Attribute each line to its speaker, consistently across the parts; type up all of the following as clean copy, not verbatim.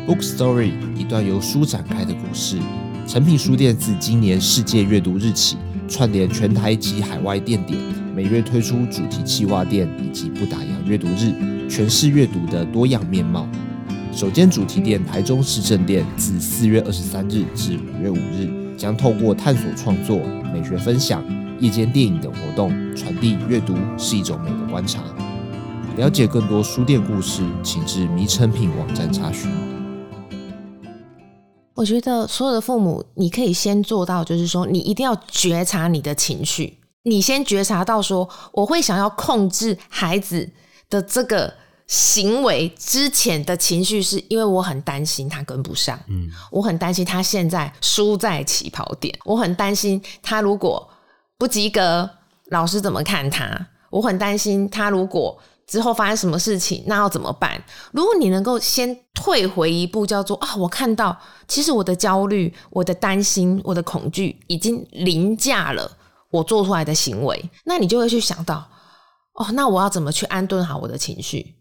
Speaker 1: Book Story 一段由书展开的故事。诚品书店自今年世界阅读日起，串联全台及海外店点，每月推出主题企划店以及不打烊阅读日，诠释阅读的多样面貌。首间主题店台中市政店自4月23日至5月5日，将透过探索创作、美学分享、夜间电影等活动，传递阅读是一种美的观察。了解更多书店故事，请至迷诚品网站查询。
Speaker 2: 我觉得所有的父母，你可以先做到，就是说，你一定要觉察你的情绪。你先觉察到说，我会想要控制孩子的这个行为之前的情绪，是因为我很担心他跟不上，我很担心他现在输在起跑点，我很担心他如果不及格，老师怎么看他？我很担心他如果之后发生什么事情，那要怎么办？如果你能够先退回一步，叫做我看到其实我的焦虑、我的担心、我的恐惧已经凌驾了我做出来的行为，那你就会去想到那我要怎么去安顿好我的情绪。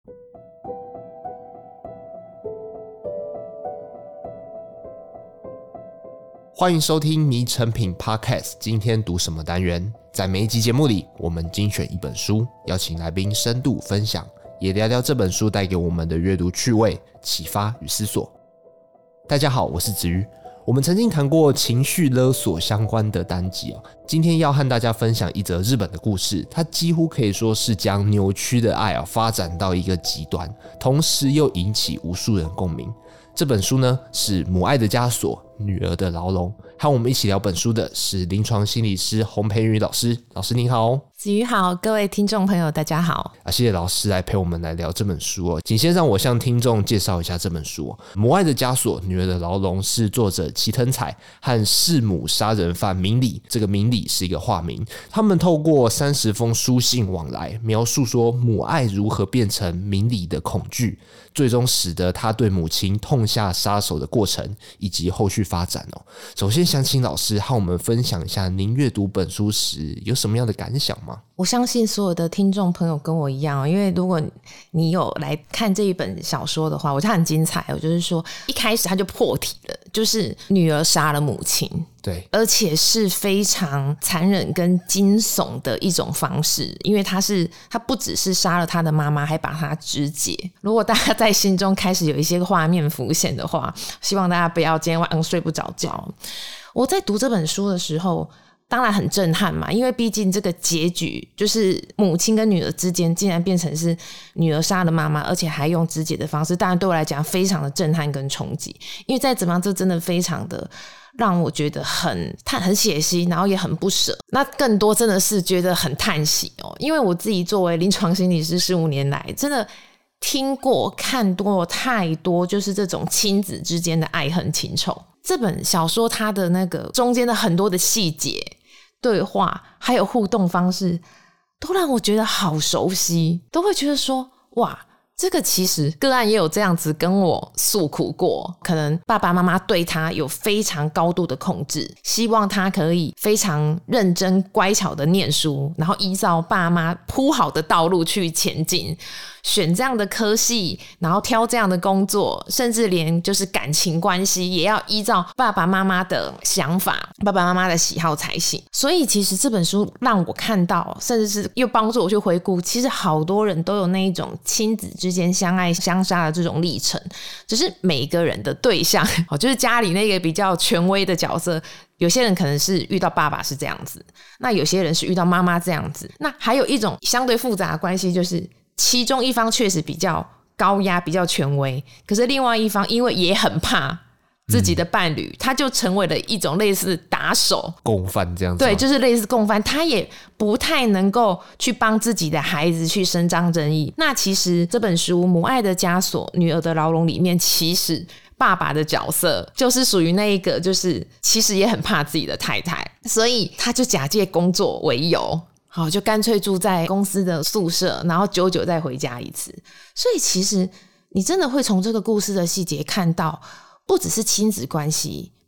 Speaker 1: 欢迎收听迷诚品 Podcast， 今天读什么单元？在每一集节目里，我们精选一本书，邀请来宾深度分享，也聊聊这本书带给我们的阅读趣味、启发与思索。大家好，我是子瑜。我们曾经谈过情绪勒索相关的单集，今天要和大家分享一则日本的故事，它几乎可以说是将扭曲的爱发展到一个极端，同时又引起无数人共鸣。这本书呢是《母爱的枷锁：女儿的牢笼》，和我们一起聊本书的是临床心理师洪培瑜老师。老师您好。
Speaker 2: 子瑜好，各位听众朋友大家好。
Speaker 1: 谢谢老师来陪我们来聊这本书请先让我向听众介绍一下这本书母爱的枷锁：女儿的牢笼是作者齐藤彩和弑母杀人犯明里，这个明里是一个化名，他们透过30封书信往来，描述说母爱如何变成明里的恐惧，最终使得他对母亲痛下杀手的过程以及后续发展首先想请老师和我们分享一下您阅读本书时有什么样的感想吗？
Speaker 2: 我相信所有的听众朋友跟我一样因为如果你有来看这一本小说的话，我觉得很精彩就是说一开始他就破题了，就是女儿杀了母亲，
Speaker 1: 对，
Speaker 2: 而且是非常残忍跟惊悚的一种方式，因为他不只是杀了他的妈妈，还把他肢解。如果大家在心中开始有一些画面浮现的话，希望大家不要今天晚上睡不着觉。我在读这本书的时候当然很震撼嘛，因为毕竟这个结局就是母亲跟女儿之间竟然变成是女儿杀了妈妈，而且还用肢解的方式，当然对我来讲非常的震撼跟冲击，因为再怎么样这真的非常的让我觉得很血腥，然后也很不舍。那更多真的是觉得很叹息因为我自己作为临床心理师15年来，真的听过看多太多就是这种亲子之间的爱恨情仇。这本小说它的那个中间的很多的细节对话还有互动方式都让我觉得好熟悉，都会觉得说哇，这个其实个案也有这样子跟我诉苦过，可能爸爸妈妈对他有非常高度的控制，希望他可以非常认真乖巧的念书，然后依照爸妈铺好的道路去前进，选这样的科系，然后挑这样的工作，甚至连就是感情关系也要依照爸爸妈妈的想法、爸爸妈妈的喜好才行。所以其实这本书让我看到，甚至是又帮助我去回顾，其实好多人都有那一种亲子之间相爱相杀的这种历程，只是每个人的对象就是家里那个比较权威的角色，有些人可能是遇到爸爸是这样子，那有些人是遇到妈妈这样子，那还有一种相对复杂的关系，就是其中一方确实比较高压比较权威，可是另外一方因为也很怕自己的伴侣，他就成为了一种类似打手
Speaker 1: 共犯这样子。
Speaker 2: 对，就是类似共犯，他也不太能够去帮自己的孩子去伸张正义。那其实这本书《母爱的枷锁：女儿的牢笼》里面，其实爸爸的角色就是属于那一个，就是其实也很怕自己的太太，所以他就假借工作为由，好，就干脆住在公司的宿舍，然后久久再回家一次。所以其实你真的会从这个故事的细节看到，不只是亲子关系，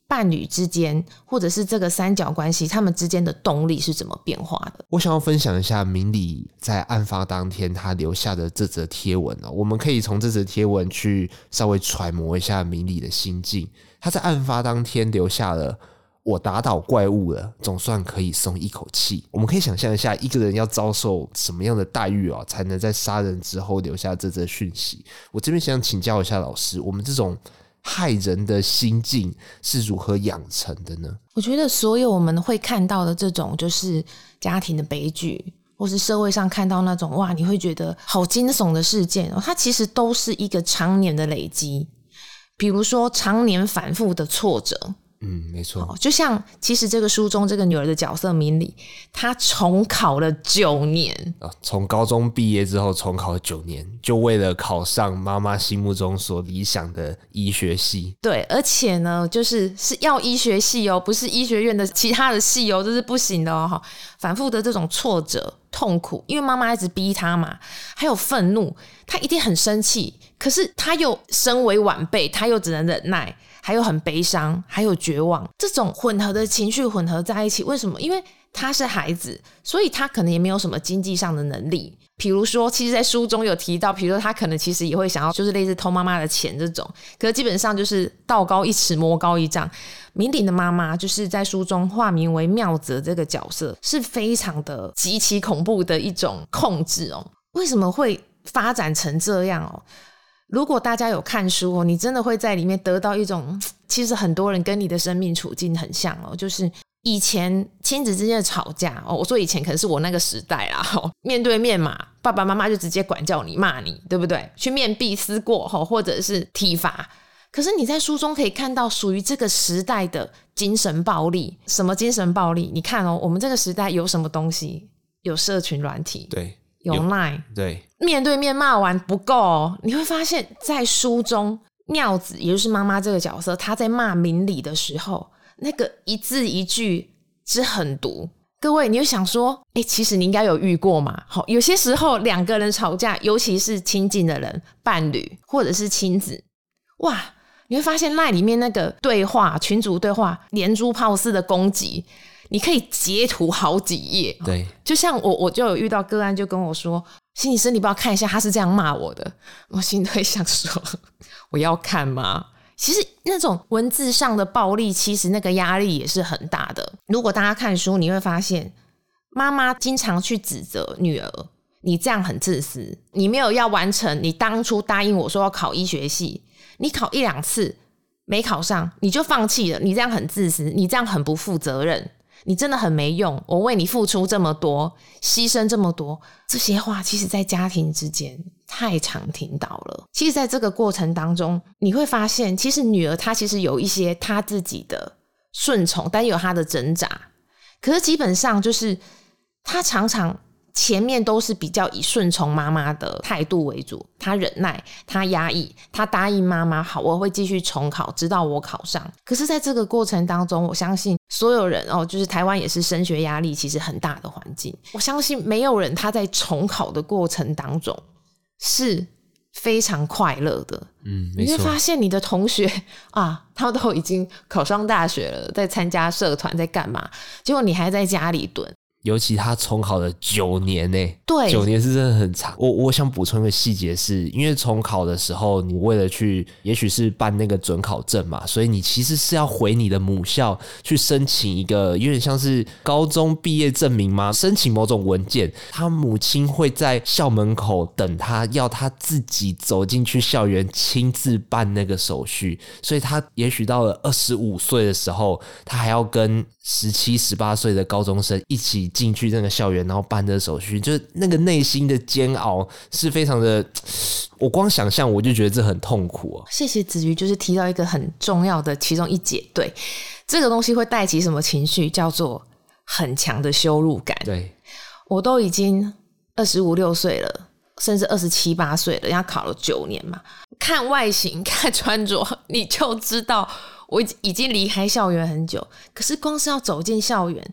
Speaker 2: 伴侣之间或者是这个三角关系他们之间的动力是怎么变化的。
Speaker 1: 我想要分享一下明理在案发当天他留下的这则贴文我们可以从这则贴文去稍微揣摩一下明理的心境。他在案发当天留下了我打倒怪物了，总算可以松一口气。我们可以想象一下一个人要遭受什么样的待遇才能在杀人之后留下这则讯息。我这边想请教一下老师，我们这种害人的心境是如何养成的呢？
Speaker 2: 我觉得所有我们会看到的这种就是家庭的悲剧，或是社会上看到那种哇你会觉得好惊悚的事件它其实都是一个常年的累积。比如说常年反复的挫折，
Speaker 1: 没错，
Speaker 2: 就像其实这个书中这个女儿的角色明理，她重考了9年，
Speaker 1: 从高中毕业之后重考了9年，就为了考上妈妈心目中所理想的医学系。
Speaker 2: 对，而且呢是要医学系不是医学院的其他的系这是不行的反复的这种挫折痛苦，因为妈妈一直逼她嘛，还有愤怒，她一定很生气，可是她又身为晚辈，她又只能忍耐，还有很悲伤，还有绝望，这种混合的情绪混合在一起。为什么？因为他是孩子，所以他可能也没有什么经济上的能力。比如说其实在书中有提到，比如说他可能其实也会想要就是类似偷妈妈的钱这种，可是基本上就是道高一尺魔高一丈。明理的妈妈就是在书中化名为妙泽，这个角色是非常的极其恐怖的一种控制为什么会发展成这样如果大家有看书你真的会在里面得到一种其实很多人跟你的生命处境很像就是以前亲子之间的吵架我说以前可能是我那个时代啦面对面嘛，爸爸妈妈就直接管教你骂你，对不对？去面壁思过或者是体罚。可是你在书中可以看到属于这个时代的精神暴力。什么精神暴力？你看我们这个时代有什么东西？有社群软体，
Speaker 1: 对，
Speaker 2: 有 LINE，
Speaker 1: 对，
Speaker 2: 面对面骂完不够你会发现在书中妙子也就是妈妈这个角色，她在骂明理的时候那个一字一句之狠毒。各位你会想说其实你应该有遇过嘛？有些时候两个人吵架，尤其是亲近的人，伴侣或者是亲子，哇你会发现 LINE 里面那个对话，群组对话连珠炮似的攻击，你可以截图好几页。
Speaker 1: 对，
Speaker 2: 就像我就有遇到个案就跟我说，心理师你不要看一下他是这样骂我的。我心里会想说我要看吗？其实那种文字上的暴力其实那个压力也是很大的。如果大家看书你会发现妈妈经常去指责女儿，你这样很自私，你没有要完成你当初答应我说要考医学系，你考1-2次没考上你就放弃了，你这样很自私，你这样很不负责任，你真的很没用，我为你付出这么多，牺牲这么多。这些话其实在家庭之间太常听到了。其实在这个过程当中你会发现其实女儿她其实有一些她自己的顺从，但也有她的挣扎。可是基本上就是她常常前面都是比较以顺从妈妈的态度为主，她忍耐，她压抑，她答应妈妈好我会继续重考直到我考上。可是在这个过程当中我相信所有人就是台湾也是升学压力其实很大的环境，我相信没有人他在重考的过程当中是非常快乐的。
Speaker 1: 没错，
Speaker 2: 你会发现你的同学他都已经考上大学了，在参加社团在干嘛，结果你还在家里蹲。
Speaker 1: 尤其他重考了9年
Speaker 2: 对
Speaker 1: ，9年是真的很长。我想补充一个细节是，因为重考的时候，你为了去，也许是办那个准考证嘛，所以你其实是要回你的母校去申请一个有点像是高中毕业证明吗？申请某种文件，他母亲会在校门口等他，要他自己走进去校园亲自办那个手续。所以他也许到了25岁的时候，他还要跟17、18岁的高中生一起进去那个校园，然后办这手续，就是那个内心的煎熬是非常的，我光想象我就觉得这很痛苦
Speaker 2: 谢谢子瑜，就是提到一个很重要的其中一节，对，这个东西会带起什么情绪，叫做很强的羞辱感。
Speaker 1: 对，
Speaker 2: 我都已经25、26岁了，甚至27、28岁了，人家考了9年嘛，看外形看穿着你就知道我已经离开校园很久，可是光是要走进校园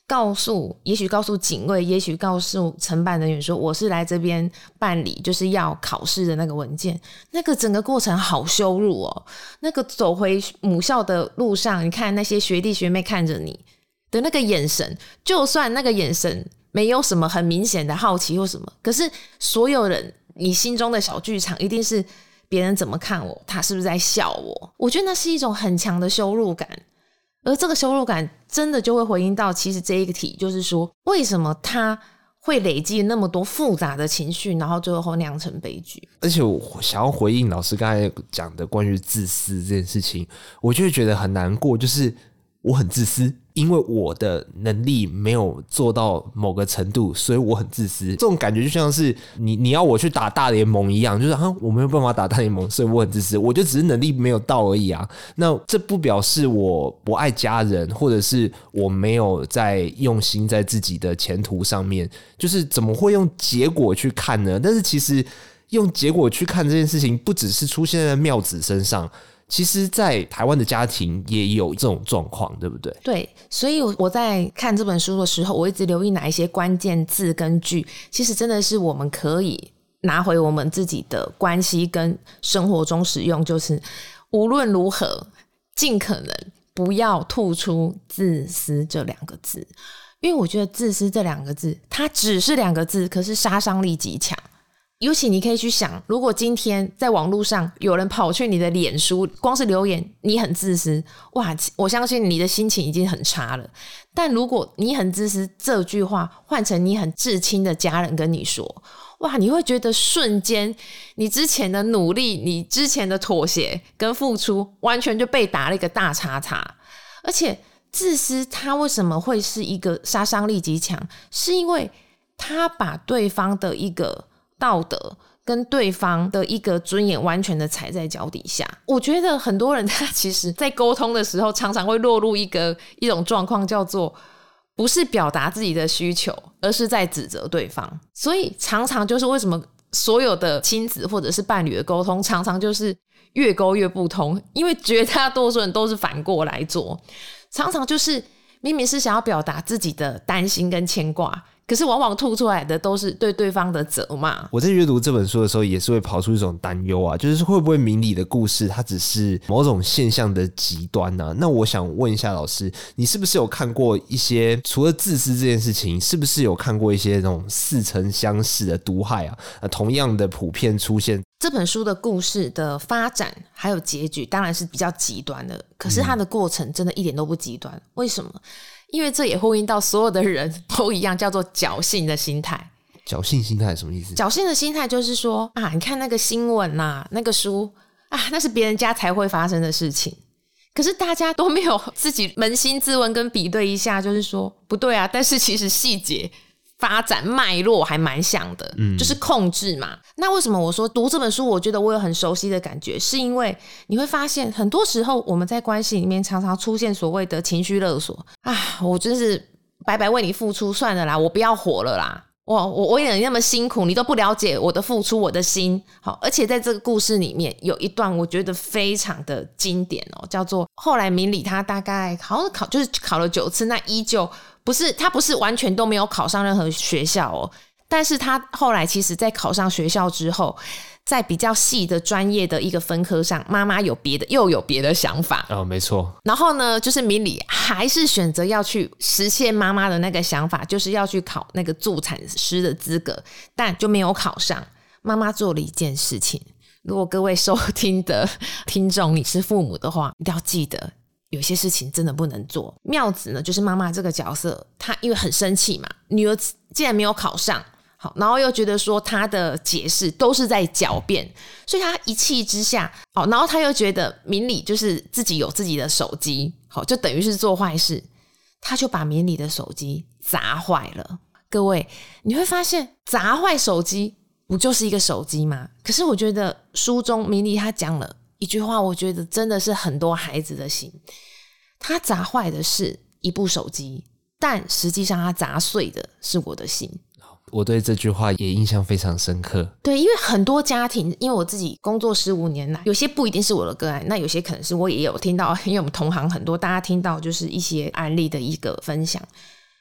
Speaker 2: 也许告诉警卫，也许告诉承办人员说我是来这边办理就是要考试的那个文件，那个整个过程好羞辱哦。那个走回母校的路上，你看那些学弟学妹看着你的那个眼神，就算那个眼神没有什么很明显的好奇或什么，可是所有人你心中的小剧场一定是别人怎么看我，他是不是在笑我。我觉得那是一种很强的羞辱感，而这个羞辱感真的就会回应到其实这一个题，就是说为什么他会累积那么多复杂的情绪，然后最后酿成悲剧。
Speaker 1: 而且我想要回应老师刚才讲的关于自私这件事情，我就会觉得很难过，就是我很自私，因为我的能力没有做到某个程度，所以我很自私。这种感觉就像是你要我去打大联盟一样，就是我没有办法打大联盟，所以我很自私，我就只是能力没有到而已啊。那这不表示我不爱家人，或者是我没有在用心在自己的前途上面，就是怎么会用结果去看呢？但是其实用结果去看这件事情，不只是出现在妙子身上，其实在台湾的家庭也有这种状况，对不对？
Speaker 2: 对，所以我在看这本书的时候，我一直留意哪一些关键字跟句，其实真的是我们可以拿回我们自己的关系跟生活中使用，就是无论如何尽可能不要吐出自私这两个字，因为我觉得自私这两个字它只是两个字，可是杀伤力极强。尤其你可以去想，如果今天在网络上有人跑去你的脸书，光是留言你很自私，哇，我相信你的心情已经很差了。但如果你很自私这句话换成你很至亲的家人跟你说，哇，你会觉得瞬间你之前的努力，你之前的妥协跟付出完全就被打了一个大叉叉。而且自私它为什么会是一个杀伤力极强，是因为他把对方的一个道德跟对方的一个尊严完全的踩在脚底下。我觉得很多人他其实在沟通的时候常常会落入一种状况，叫做不是表达自己的需求，而是在指责对方。所以常常就是为什么所有的亲子或者是伴侣的沟通常常就是越沟越不通，因为绝大多数人都是反过来做，常常就是明明是想要表达自己的担心跟牵挂，可是往往吐出来的都是对对方的责骂。
Speaker 1: 我在阅读这本书的时候也是会跑出一种担忧啊，就是会不会明理的故事它只是某种现象的极端啊？那我想问一下老师，你是不是有看过一些除了自私这件事情，是不是有看过一些那种似曾相识的毒害啊？同样的普遍出现。
Speaker 2: 这本书的故事的发展还有结局当然是比较极端的，可是它的过程真的一点都不极端。为什么？因为这也呼应到所有的人都一样，叫做侥幸的心态。
Speaker 1: 侥幸心态是什么意思？
Speaker 2: 侥幸的心态就是说啊，你看那个新闻啊，那个书啊，那是别人家才会发生的事情，可是大家都没有自己扪心自问跟比对一下，就是说不对啊，但是其实细节发展脉络还蛮像的，就是控制嘛。那为什么我说读这本书我觉得我有很熟悉的感觉，是因为你会发现很多时候我们在关系里面常常出现所谓的情绪勒索啊，我真是白白为你付出，算了啦，我不要活了啦，我为了你那么辛苦，你都不了解我的付出，我的心。好，而且在这个故事里面有一段我觉得非常的经典哦，叫做后来明理他大概好像就是考了9次，那依旧他不是完全都没有考上任何学校哦，但是他后来其实在考上学校之后，在比较细的专业的一个分科上，妈妈又有别的想法
Speaker 1: 哦，没错。
Speaker 2: 然后呢，就是明理还是选择要去实现妈妈的那个想法，就是要去考那个助产师的资格，但就没有考上。妈妈做了一件事情，如果各位收听的听众你是父母的话，一定要记得有些事情真的不能做。妙子呢，就是妈妈这个角色，她因为很生气嘛，女儿竟然没有考上，好，然后又觉得说她的解释都是在狡辩，所以她一气之下，好，然后她又觉得明理就是自己有自己的手机，好，就等于是做坏事，她就把明理的手机砸坏了。各位，你会发现砸坏手机不就是一个手机吗？可是我觉得书中明理她讲了一句话，我觉得真的是很多孩子的心。他砸坏的是一部手机，但实际上他砸碎的是我的心。
Speaker 1: 我对这句话也印象非常深刻。
Speaker 2: 对，因为很多家庭，因为我自己工作15年来，有些不一定是我的个案，那有些可能是我也有听到，因为我们同行很多，大家听到就是一些案例的一个分享。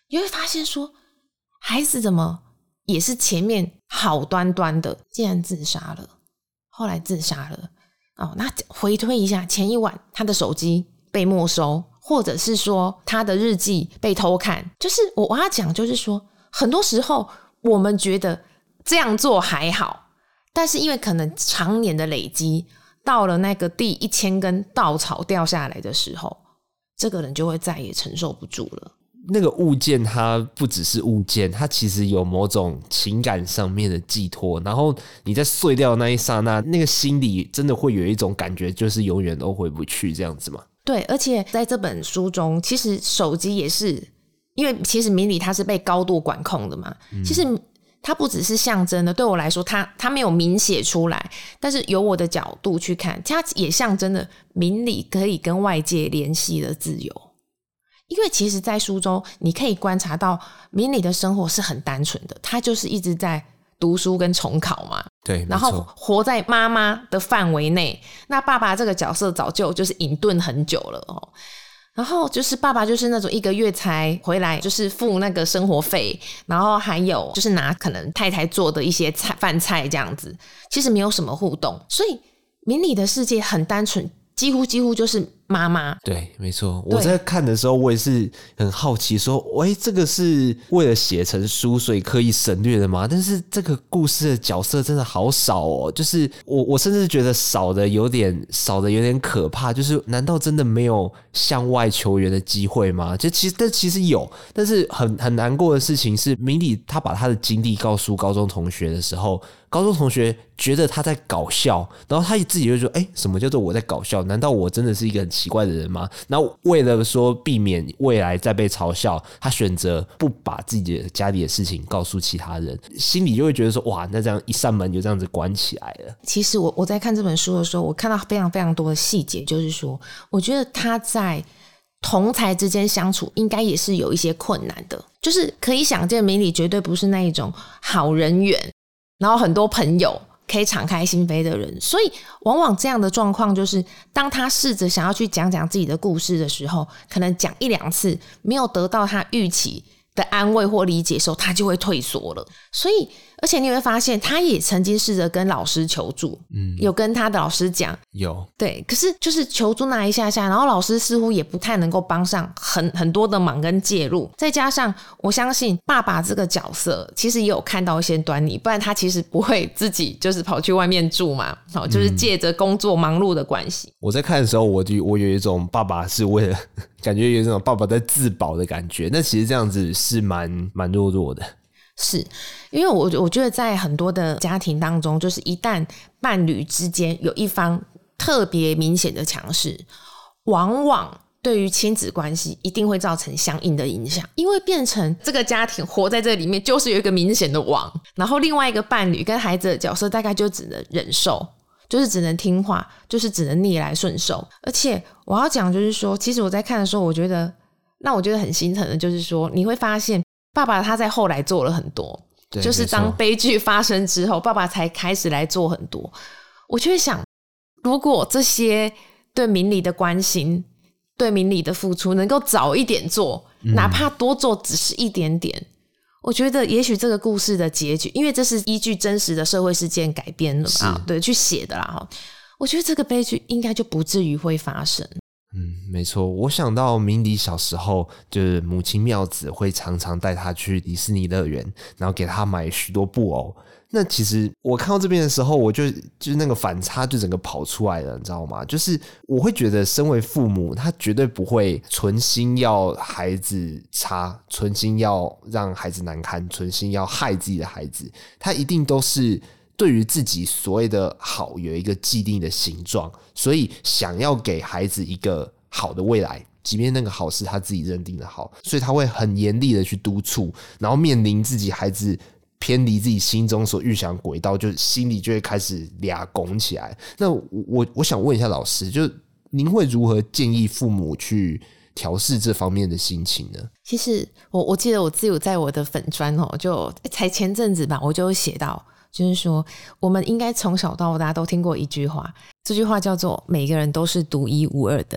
Speaker 2: 你会发现说，孩子怎么也是前面好端端的，竟然自杀了，后来自杀了。那回推一下，前一晚他的手机被没收，或者是说他的日记被偷看，就是我要讲，就是说很多时候我们觉得这样做还好，但是因为可能常年的累积，到了那个第1000根稻草掉下来的时候，这个人就会再也承受不住了。
Speaker 1: 那个物件它不只是物件，它其实有某种情感上面的寄托，然后你在碎掉的那一刹那，那个心里真的会有一种感觉，就是永远都回不去这样子嘛。对，
Speaker 2: 而且在这本书中，其实手机也是，因为其实明理它是被高度管控的嘛，其实它不只是象征的，对我来说它没有明写出来，但是由我的角度去看，它也象征的明理可以跟外界联系的自由。因为其实在书中你可以观察到明理的生活是很单纯的，他就是一直在读书跟重考嘛，
Speaker 1: 对，
Speaker 2: 然后活在妈妈的范围内。那爸爸这个角色早就是隐遁很久了哦。然后就是爸爸就是那种1个月才回来，就是付那个生活费，然后还有就是拿可能太太做的一些饭菜这样子，其实没有什么互动。所以明理的世界很单纯，几乎就是妈妈。
Speaker 1: 对，没错。我在看的时候，我也是很好奇说，这个是为了写成书所以刻意省略的吗？但是这个故事的角色真的好少哦，就是我甚至觉得少的有点可怕，就是难道真的没有向外求援的机会吗？但其实有，但是很难过的事情是，明理他把他的经历告诉高中同学的时候，高中同学觉得他在搞笑，然后他自己就说什么叫做我在搞笑？难道我真的是一个很奇怪的人吗？然后为了说避免未来再被嘲笑，他选择不把自己的家里的事情告诉其他人，心里就会觉得说，哇，那这样一扇门就这样子关起来了。
Speaker 2: 其实我在看这本书的时候，我看到非常非常多的细节，就是说我觉得他在同侪之间相处应该也是有一些困难的，就是可以想见明理绝对不是那一种好人缘，然后很多朋友可以敞开心扉的人。所以往往这样的状况就是，当他试着想要去讲自己的故事的时候，可能讲1、2次没有得到他预期的安慰或理解的时候，他就会退缩了。所以而且你会发现他也曾经试着跟老师求助，有跟他的老师讲，
Speaker 1: 有，
Speaker 2: 对，可是就是求助那一下下，然后老师似乎也不太能够帮上很多的忙跟介入。再加上我相信爸爸这个角色其实也有看到一些端倪，不然他其实不会自己就是跑去外面住嘛，就是借着工作忙碌的关系。
Speaker 1: 我在看的时候，我有一种爸爸是为了感觉有一种爸爸在自保的感觉，那其实这样子是蛮弱弱的。
Speaker 2: 是因为我觉得在很多的家庭当中，就是一旦伴侣之间有一方特别明显的强势，往往对于亲子关系一定会造成相应的影响，因为变成这个家庭活在这里面就是有一个明显的网，然后另外一个伴侣跟孩子的角色大概就只能忍受，就是只能听话，就是只能逆来顺受。而且我要讲就是说，其实我在看的时候，我觉得很心疼的就是说，你会发现爸爸他在后来做了很多，就是当悲剧发生之后，爸爸才开始来做很多。我就会想，如果这些对明理的关心，对明理的付出能够早一点做，哪怕多做只是一点点，我觉得也许这个故事的结局，因为这是依据真实的社会事件改编的嘛，对，去写的啦，我觉得这个悲剧应该就不至于会发生。
Speaker 1: 没错，我想到明理小时候，就是母亲妙子会常常带他去迪士尼乐园，然后给他买许多布偶。那其实我看到这边的时候，我就是那个反差就整个跑出来了，你知道吗？就是我会觉得身为父母，他绝对不会存心要孩子差，存心要让孩子难堪，存心要害自己的孩子，他一定都是对于自己所谓的好有一个既定的形状，所以想要给孩子一个好的未来，即便那个好是他自己认定的好，所以他会很严厉的去督促，然后面临自己孩子偏离自己心中所预想轨道，就心里就会开始俩拱起来。那我想问一下老师，就您会如何建议父母去调适这方面的心情呢？
Speaker 2: 其实我记得我自己在我的粉专就才前阵子吧，我就写到，就是说我们应该从小到大都听过一句话，这句话叫做每个人都是独一无二的。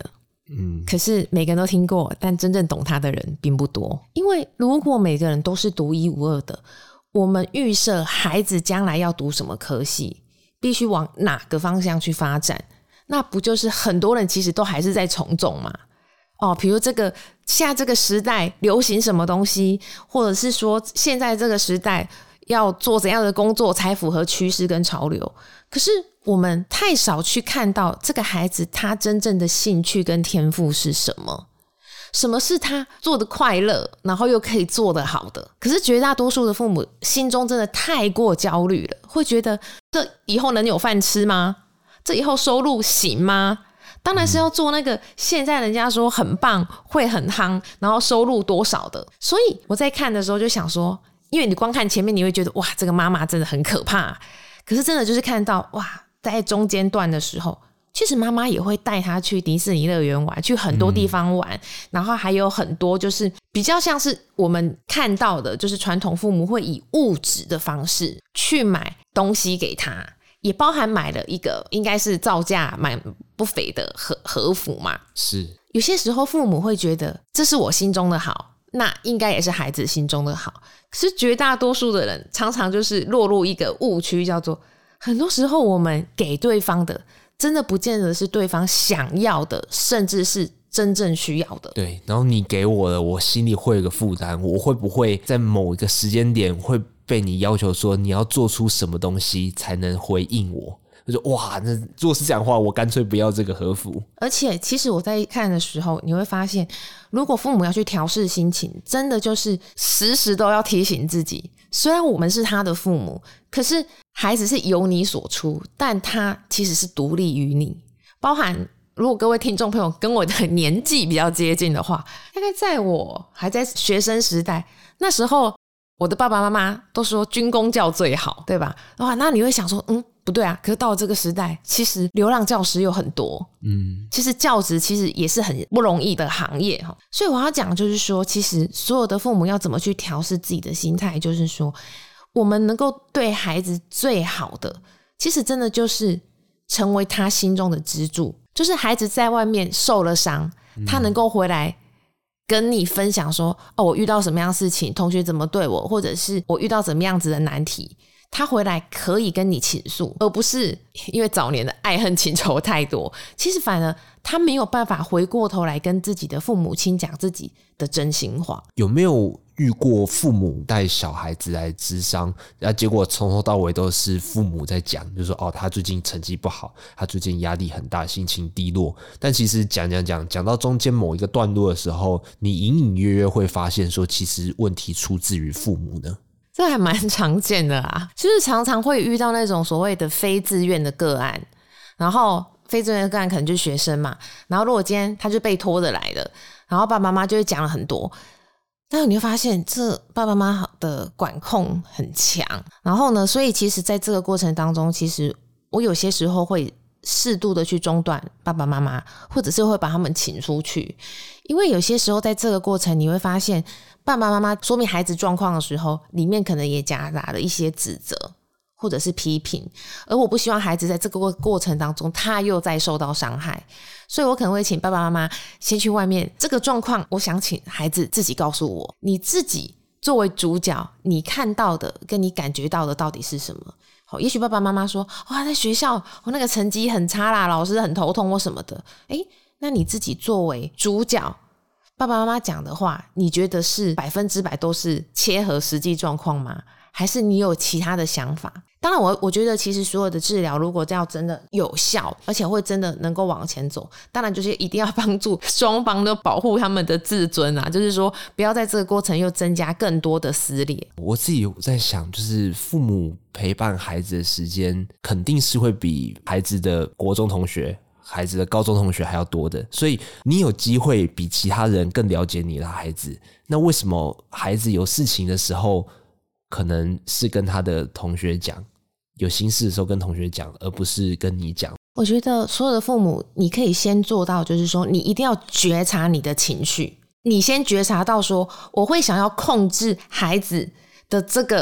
Speaker 2: 可是每个人都听过，但真正懂他的人并不多。因为如果每个人都是独一无二的，我们预设孩子将来要读什么科系，必须往哪个方向去发展，那不就是很多人其实都还是在从众吗？比如现在这个时代流行什么东西，或者是说现在这个时代要做怎样的工作才符合趋势跟潮流，可是我们太少去看到这个孩子他真正的兴趣跟天赋是什么，什么是他做的快乐，然后又可以做得好的。可是绝大多数的父母心中真的太过焦虑了，会觉得这以后能有饭吃吗？这以后收入行吗？当然是要做那个现在人家说很棒会很夯然后收入多少的。所以我在看的时候就想说，因为你光看前面你会觉得哇这个妈妈真的很可怕，可是真的就是看到哇在中间段的时候，其实妈妈也会带他去迪士尼乐园玩，去很多地方玩，然后还有很多就是比较像是我们看到的，就是传统父母会以物质的方式去买东西给他，也包含买了一个应该是造价蛮不菲的和服嘛。
Speaker 1: 是
Speaker 2: 有些时候父母会觉得这是我心中的好，那应该也是孩子心中的好。可是绝大多数的人常常就是落入一个误区，叫做很多时候我们给对方的真的不见得是对方想要的，甚至是真正需要的。
Speaker 1: 对，然后你给我的，我心里会有个负担，我会不会在某一个时间点会被你要求说你要做出什么东西才能回应我？就说哇，那如果是这样的话，我干脆不要这个和服。
Speaker 2: 而且其实我在看的时候，你会发现，如果父母要去调适心情，真的就是时时都要提醒自己，虽然我们是他的父母，可是孩子是由你所出，但他其实是独立于你。包含如果各位听众朋友跟我的年纪比较接近的话，大概在我还在学生时代，那时候我的爸爸妈妈都说军公教最好，对吧？哇，那你会想说不对啊，可是到了这个时代，其实流浪教师有很多，其实教职其实也是很不容易的行业。所以我要讲就是说，其实所有的父母要怎么去调适自己的心态，就是说我们能够对孩子最好的，其实真的就是成为他心中的支柱。就是孩子在外面受了伤，他能够回来跟你分享说我遇到什么样的事情，同学怎么对我，或者是我遇到怎么样子的难题，他回来可以跟你倾诉，而不是因为早年的爱恨情仇太多，其实反而他没有办法回过头来跟自己的父母亲讲自己的真心话。
Speaker 1: 有没有遇过父母带小孩子来咨商，结果从头到尾都是父母在讲，就是说他最近成绩不好，他最近压力很大，心情低落，但其实讲到中间某一个段落的时候，你隐隐约约会发现说其实问题出自于父母呢。
Speaker 2: 这还蛮常见的啊，就是常常会遇到那种所谓的非自愿的个案，然后非自愿的个案可能就是学生嘛，然后如果今天他就被拖着来的，然后爸爸妈妈就会讲了很多，但是你会发现这爸爸妈妈的管控很强，然后呢，所以其实在这个过程当中，其实我有些时候会适度的去中断爸爸妈妈，或者是会把他们请出去，因为有些时候在这个过程你会发现爸爸妈妈说明孩子状况的时候，里面可能也夹杂了一些指责或者是批评，而我不希望孩子在这个过程当中他又再受到伤害，所以我可能会请爸爸妈妈先去外面，这个状况我想请孩子自己告诉我，你自己作为主角，你看到的跟你感觉到的到底是什么。也许爸爸妈妈说哇，在学校那个成绩很差啦，老师很头痛或什么的，那你自己作为主角，爸爸妈妈讲的话，你觉得是100%都是切合实际状况吗？还是你有其他的想法？当然我觉得其实所有的治疗如果要真的有效，而且会真的能够往前走，当然就是一定要帮助双方都保护他们的自尊啊，就是说不要在这个过程又增加更多的撕裂。
Speaker 1: 我自己在想，就是父母陪伴孩子的时间肯定是会比孩子的国中同学孩子的高中同学还要多的，所以你有机会比其他人更了解你的孩子，那为什么孩子有事情的时候可能是跟他的同学讲，有心事的时候跟同学讲，而不是跟你讲？
Speaker 2: 我觉得所有的父母你可以先做到，就是说你一定要觉察你的情绪，你先觉察到说我会想要控制孩子的这个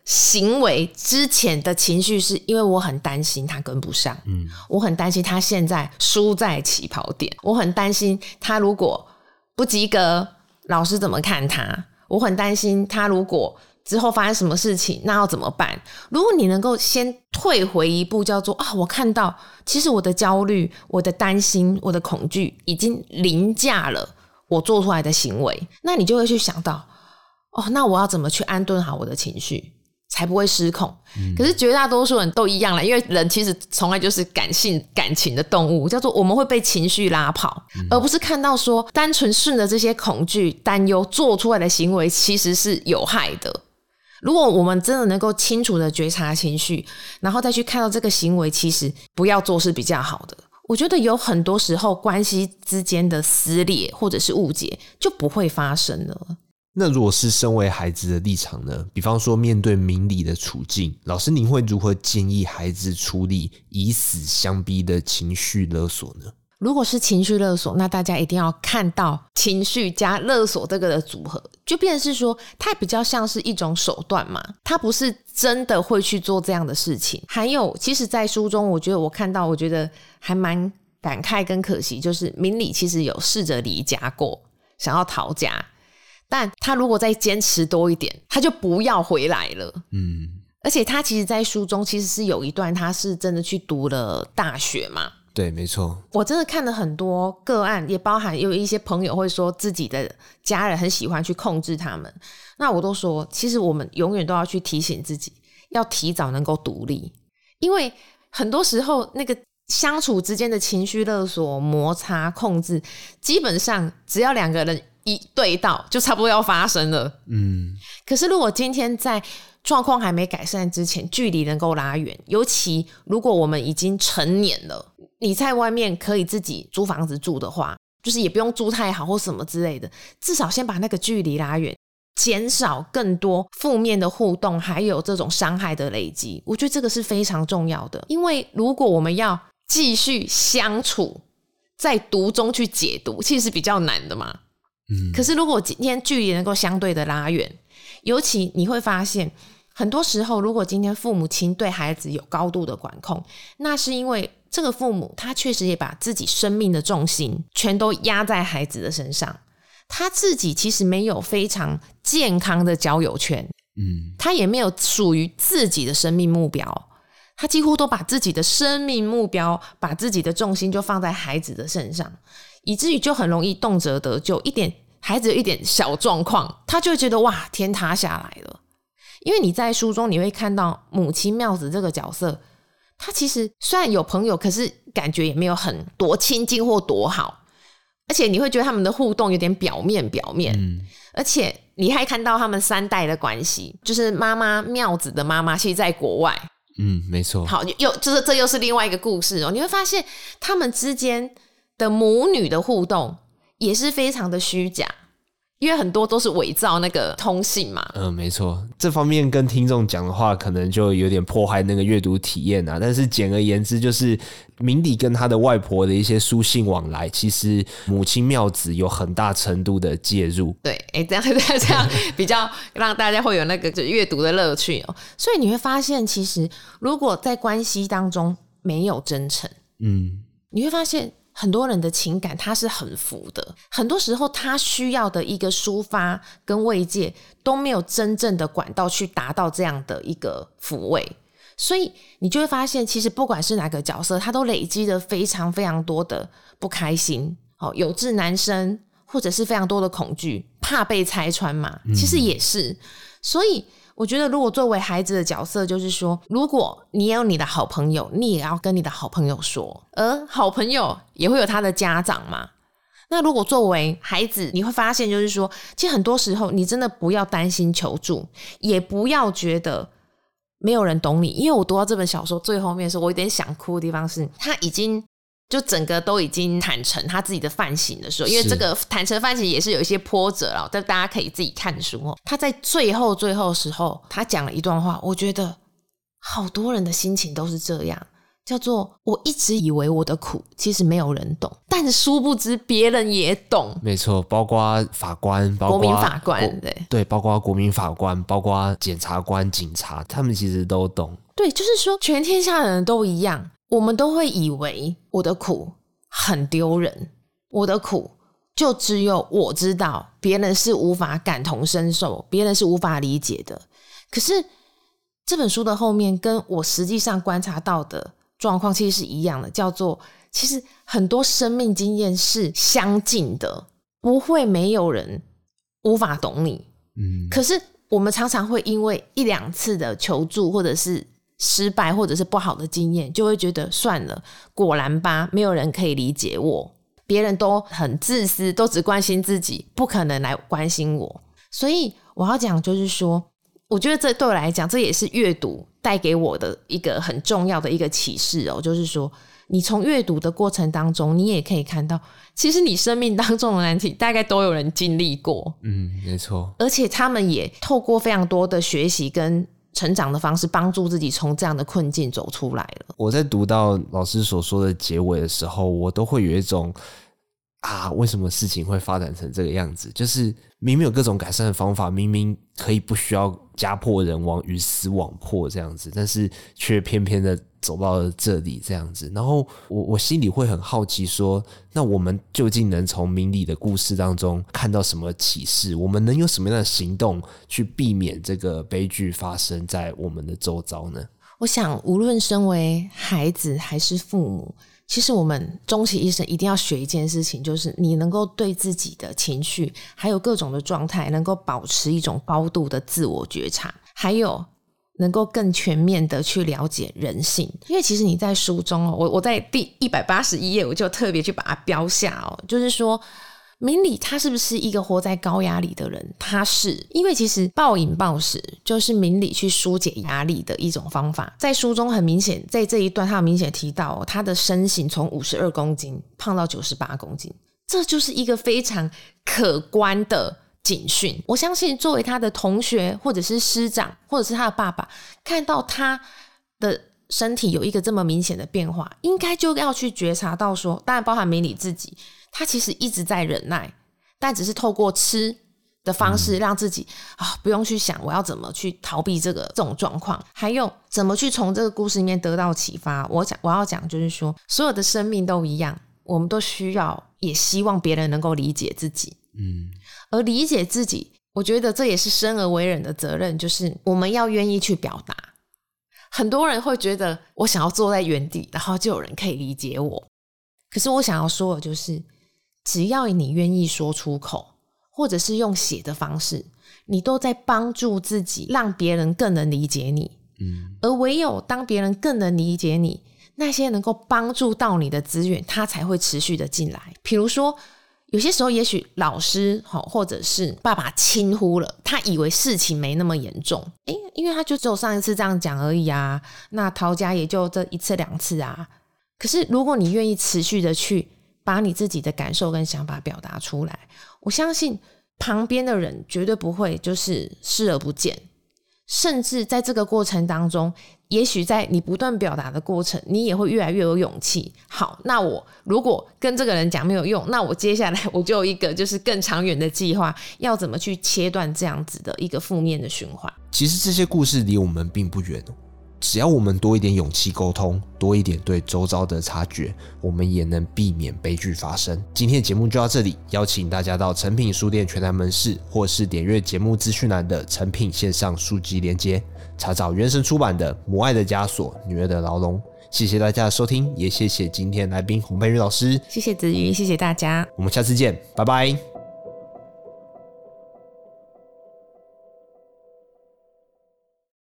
Speaker 2: 行为之前的情绪是因为我很担心他跟不上，我很担心他现在输在起跑点，我很担心他如果不及格老师怎么看他，我很担心他如果之后发生什么事情那要怎么办。如果你能够先退回一步，叫做我看到其实我的焦虑、我的担心、我的恐惧已经凌驾了我做出来的行为，那你就会去想到那我要怎么去安顿好我的情绪才不会失控。可是绝大多数人都一样啦，因为人其实从来就是感情的动物，叫做我们会被情绪拉跑，而不是看到说单纯顺着这些恐惧担忧做出来的行为其实是有害的。如果我们真的能够清楚的觉察情绪，然后再去看到这个行为其实不要做是比较好的，我觉得有很多时候关系之间的撕裂或者是误解就不会发生了。
Speaker 1: 那如果是身为孩子的立场呢？比方说面对明理的处境，老师您会如何建议孩子处理以死相逼的情绪勒索呢？
Speaker 2: 如果是情绪勒索，那大家一定要看到情绪加勒索这个的组合，就变成是说它比较像是一种手段嘛，它不是真的会去做这样的事情。还有其实在书中我觉得我看到我觉得还蛮感慨跟可惜，就是明理其实有试着离家过，想要逃家，但他如果再坚持多一点他就不要回来了。而且他其实在书中其实是有一段他是真的去读了大学嘛。
Speaker 1: 对，没错。
Speaker 2: 我真的看了很多个案，也包含有一些朋友会说自己的家人很喜欢去控制他们，那我都说其实我们永远都要去提醒自己要提早能够独立，因为很多时候那个相处之间的情绪勒索、摩擦、控制，基本上只要两个人一对到就差不多要发生了。可是如果今天在状况还没改善之前距离能够拉远，尤其如果我们已经成年了，你在外面可以自己租房子住的话，就是也不用住太好或什么之类的，至少先把那个距离拉远，减少更多负面的互动还有这种伤害的累积，我觉得这个是非常重要的。因为如果我们要继续相处，在读中去解读其实是比较难的嘛。可是如果今天距离能够相对的拉远，尤其你会发现很多时候如果今天父母亲对孩子有高度的管控，那是因为这个父母他确实也把自己生命的重心全都压在孩子的身上，他自己其实没有非常健康的交友圈，他也没有属于自己的生命目标，他几乎都把自己的生命目标把自己的重心就放在孩子的身上，以至于就很容易动辄得咎，孩子有一点小状况他就会觉得哇天塌下来了。因为你在书中你会看到母亲妙子这个角色，他其实虽然有朋友，可是感觉也没有很多亲近或多好，而且你会觉得他们的互动有点表面，而且你还看到他们3代的关系，就是妈妈妙子的妈妈其实在国外，
Speaker 1: 没错。
Speaker 2: 好，就是这又是另外一个故事你会发现他们之间的母女的互动也是非常的虚假，因为很多都是伪造那个通信嘛。
Speaker 1: 没错，这方面跟听众讲的话可能就有点破坏那个阅读体验但是简而言之就是明理跟他的外婆的一些书信往来，其实母亲妙子有很大程度的介入。
Speaker 2: 对，这样比较让大家会有那个阅读的乐趣所以你会发现其实如果在关系当中没有真诚，你会发现很多人的情感他是很浮的，很多时候他需要的一个抒发跟慰藉都没有真正的管道去达到这样的一个抚慰，所以你就会发现其实不管是哪个角色他都累积了非常非常多的不开心有志难伸，或者是非常多的恐惧，怕被拆穿嘛，其实也是。所以我觉得如果作为孩子的角色，就是说如果你有你的好朋友，你也要跟你的好朋友说，而好朋友也会有他的家长嘛。那如果作为孩子，你会发现就是说其实很多时候你真的不要担心求助，也不要觉得没有人懂你。因为我读到这本小说最后面的时候，我有点想哭的地方是他已经就整个都已经坦诚他自己的犯行的时候，因为这个坦诚犯行也是有一些波折了，但大家可以自己看书他在最后的时候他讲了一段话，我觉得好多人的心情都是这样， 叫做我一直以为我的苦其实没有人懂，但殊不知别人也懂。
Speaker 1: 没错，包括法官，包括
Speaker 2: 国民法官，
Speaker 1: 对，包括国民法官，包括检察官、警察，他们其实都懂。
Speaker 2: 对，就是说全天下的人都一样，我们都会以为我的苦很丢人，我的苦就只有我知道，别人是无法感同身受，别人是无法理解的。可是这本书的后面跟我实际上观察到的状况其实是一样的，叫做其实很多生命经验是相近的，不会没有人无法懂你。可是我们常常会因为一两次的求助或者是失败或者是不好的经验，就会觉得算了，果然吧，没有人可以理解我，别人都很自私，都只关心自己，不可能来关心我。所以我要讲就是说，我觉得这对我来讲，这也是阅读带给我的一个很重要的一个启示哦，就是说你从阅读的过程当中，你也可以看到其实你生命当中的难题大概都有人经历过。
Speaker 1: 没错，
Speaker 2: 而且他们也透过非常多的学习跟成长的方式，帮助自己从这样的困境走出来了。
Speaker 1: 我在读到老师所说的结尾的时候，我都会有一种为什么事情会发展成这个样子，就是明明有各种改善的方法，明明可以不需要家破人亡、鱼死网破这样子，但是却偏偏的走到了这里这样子。然后我心里会很好奇说，那我们究竟能从明理的故事当中看到什么启示？我们能有什么样的行动去避免这个悲剧发生在我们的周遭呢？
Speaker 2: 我想无论身为孩子还是父母，其实我们终其一生一定要学一件事情，就是你能够对自己的情绪还有各种的状态能够保持一种高度的自我觉察，还有能够更全面的去了解人性。因为其实你在书中我在第181页我就特别去把它标下就是说明理他是不是一个活在高压力的人？他是，因为其实暴饮暴食就是明理去疏解压力的一种方法。在书中很明显，在这一段他很明显提到他的身形从52公斤胖到98公斤，这就是一个非常可观的警讯。我相信作为他的同学或者是师长或者是他的爸爸，看到他的身体有一个这么明显的变化，应该就要去觉察到说，当然包含明理自己，他其实一直在忍耐，但只是透过吃的方式让自己不用去想我要怎么去逃避这种状况，还有怎么去从这个故事里面得到启发。我要讲就是说，所有的生命都一样，我们都需要也希望别人能够理解自己。而理解自己，我觉得这也是生而为人的责任，就是我们要愿意去表达。很多人会觉得我想要坐在原地，然后就有人可以理解我。可是我想要说的就是，只要你愿意说出口，或者是用写的方式，你都在帮助自己，让别人更能理解你。而唯有当别人更能理解你，那些能够帮助到你的资源，它才会持续的进来。比如说有些时候也许老师或者是爸爸轻忽了，他以为事情没那么严重，因为他就只有上一次这样讲而已啊，那逃家也就这一次两次啊。可是如果你愿意持续的去把你自己的感受跟想法表达出来，我相信旁边的人绝对不会就是视而不见，甚至在这个过程当中，也许在你不断表达的过程，你也会越来越有勇气。好，那我如果跟这个人讲没有用，那我接下来我就有一个就是更长远的计划，要怎么去切断这样子的一个负面的循环。
Speaker 1: 其实这些故事离我们并不远，只要我们多一点勇气沟通，多一点对周遭的察觉，我们也能避免悲剧发生。今天的节目就到这里，邀请大家到诚品书店全台门市，或是点阅节目资讯栏的诚品线上书籍连结，查找原神出版的《母爱的枷锁，女儿的牢笼》。谢谢大家的收听，也谢谢今天来宾洪佩瑜老师。
Speaker 2: 谢谢子瑜，谢谢大家，
Speaker 1: 我们下次见，拜拜。